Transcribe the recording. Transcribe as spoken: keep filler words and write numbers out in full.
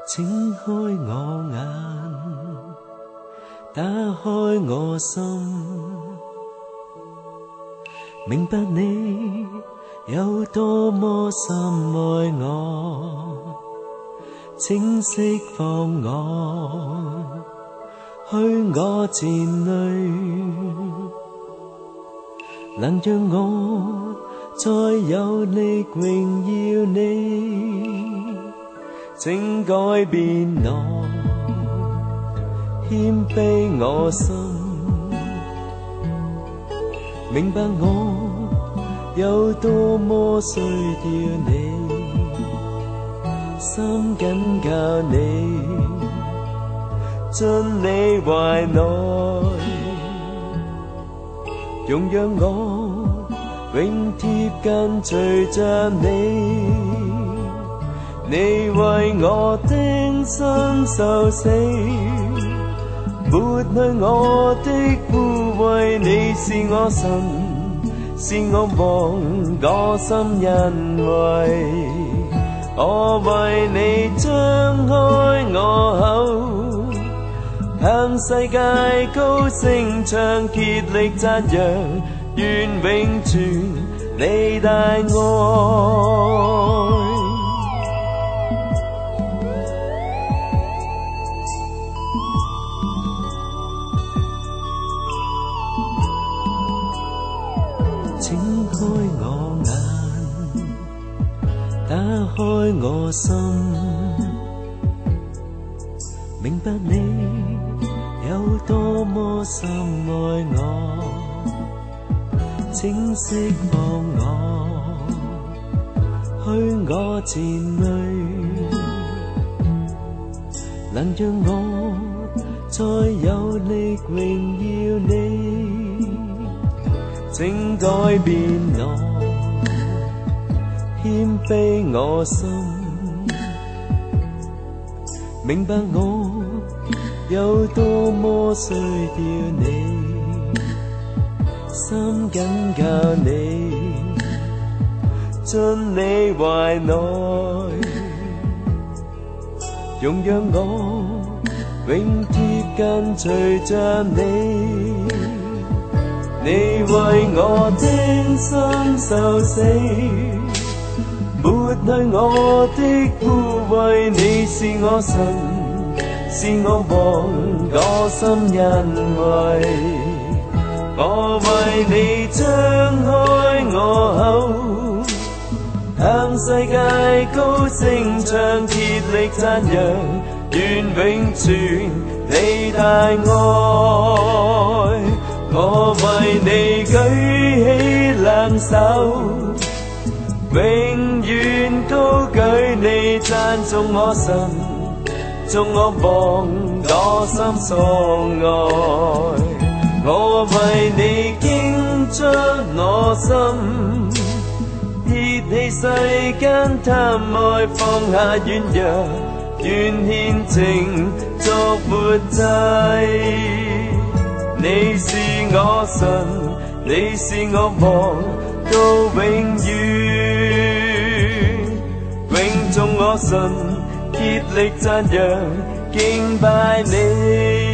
请开我眼，打开我心，明白你有多么深爱我，请释放我，去我前里，能让我再有力荣耀你。请改变我，谦卑我心，明白我有多么需要你，心紧靠你，进你怀内，容让我永贴近随着你。你为我钉身受死，抹去我的污秽。你是我神，是我王，我心欣慰。我为你张开我口，向世界高聲唱，竭力讚揚，願永存你大愛。請開我眼，打開我心，明白你有多麼深愛我，請釋放我，去我前裏，能讓我再有力榮耀你。請改變我，謙卑我心，明白我有多麼需要你，心緊靠你，進你懷內，容讓我永貼近隨着你。你為我釘身受死，抹去我的污穢。你是我神，是我王，我心欣慰。我為你張開我口，向世界高聲唱，竭力讚揚，願永存你大愛。我為你舉起兩手，永遠高舉你，讚頌我神，頌我王，我心所愛。我為你傾出我心，熱氣世間貪愛，放下軟弱，願獻情作活祭。你是我神，你是我王，到永遠，永頌我神，竭力讚揚，敬拜你。